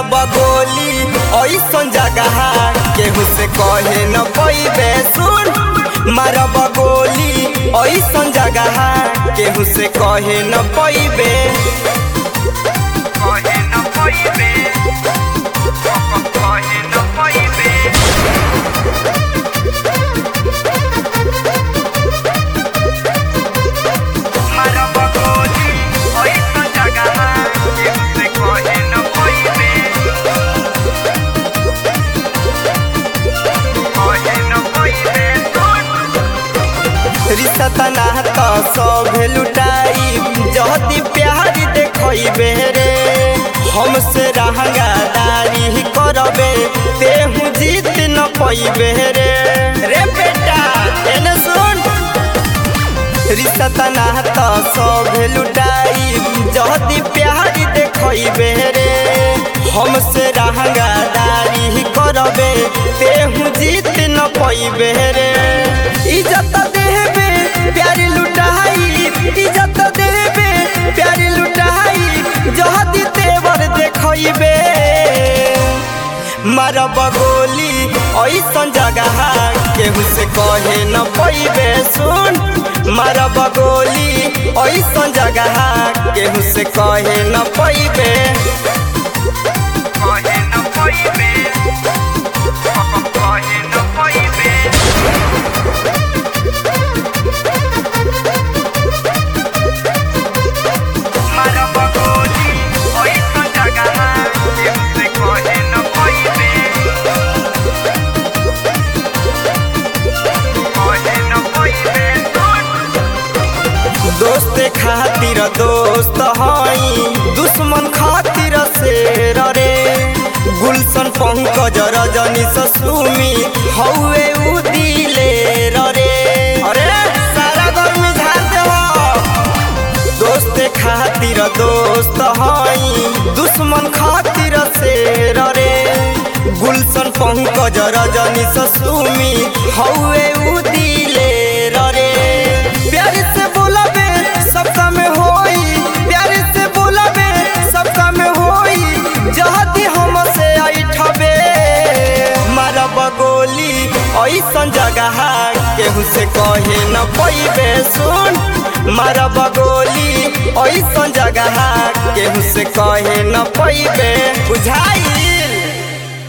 मारब गोली ऐसन जगह केहू से कहे न पैबे। सुन मारब गोली ऐसन जगह केहू से कहे न पैबे। रिश्ता नाता सब लुटाई जहदी प्यार देखबे रे। हमसे रहंगादारी करबे तेहू जीत न पैबे रे। रे बेटा एने सुन रिश्ता नाता सब लुटाई जहदी प्यार देखबे रे। हमसे रहंगादारी करबे तेहू जीत न पैबे रे। इज्जत देबे प्यार लुटाई, इज्जत देबे प्यार लुटाई जहदी तेवर देखबे। मारब गोली ऐसन जगह केहू से कहे न पैबे। सुन मारब गोली ऐसन जगह केहू से कहे न पैबे। दोस्त खातिर दोस्त हई दुश्मन खातिर शेर रे। गुलशन पंकज रजनी सुमी हौवे उ दिलेर रे। अरे सारा गर्मी झाड़ देव। दोस्त खातिर दोस्त हई दुश्मन खातिर शेर रे। गुलशन पंकज रजनी सुमी हौवे उ दिलेर रे। प्यार से बोलबे सबका में होई, प्यार से बोलबे सबका में होई जहदी हमसे ऐठबे। मारब गोली ऐसन जगह केहू से कहे न पैबे। सुन मारब गोली ऐसन जगह केहू से कहे न पैबे। बुझाई।